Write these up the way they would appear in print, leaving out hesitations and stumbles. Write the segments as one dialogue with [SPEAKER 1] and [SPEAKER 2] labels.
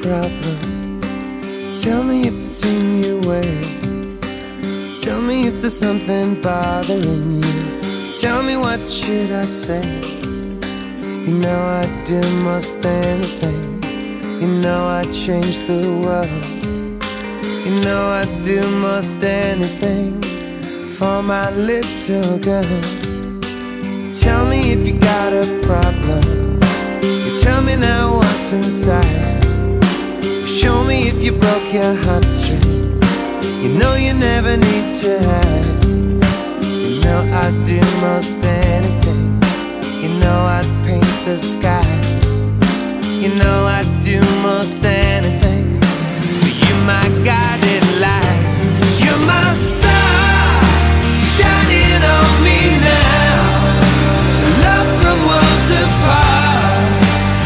[SPEAKER 1] problem. Tell me if it's in your way. Tell me if there's something bothering you. Tell me what should I say. You know I'd do most anything. You know I'd change the world. You know I'd do most anything for my little girl. Tell me if you got a problem. You tell me now what's inside. Show me if you broke your heartstrings. You know you never need to hide. You know I'd do most anything. You know I'd paint the sky. You know I'd do most anything. You my guiding light. You're my star, shining on me now. Love from worlds apart.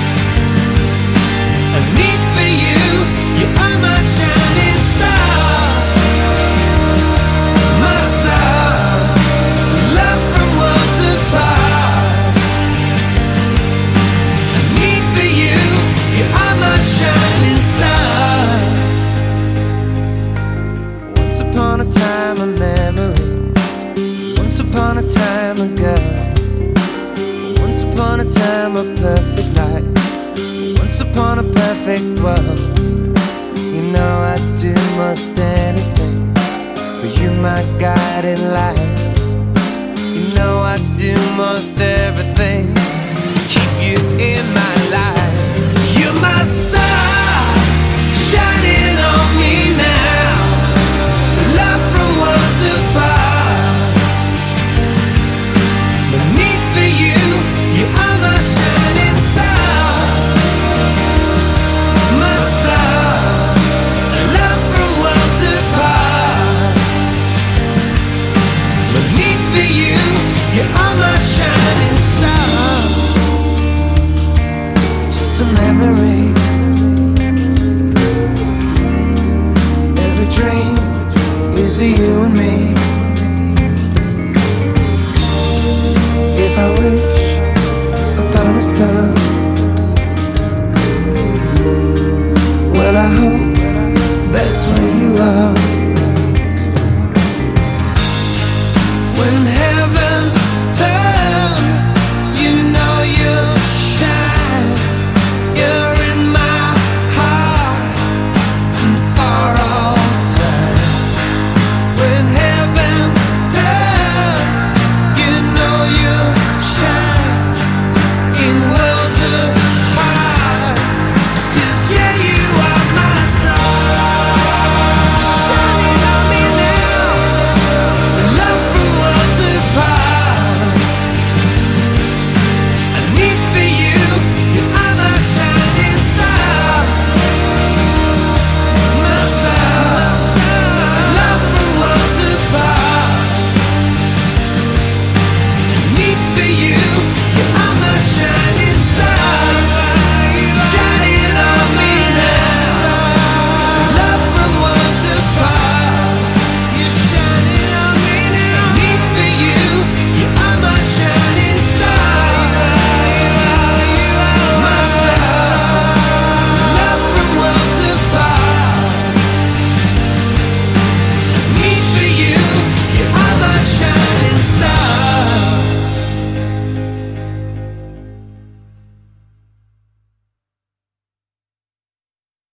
[SPEAKER 1] A need for you. You are my shining star. My star. Love from worlds apart. A need for you. You are my shining star. Once upon a time, a memory. Once upon a time, a girl. Once upon a time, a perfect life. Once upon a perfect world. You know I'd do most anything for you, my guiding light. You know I'd do most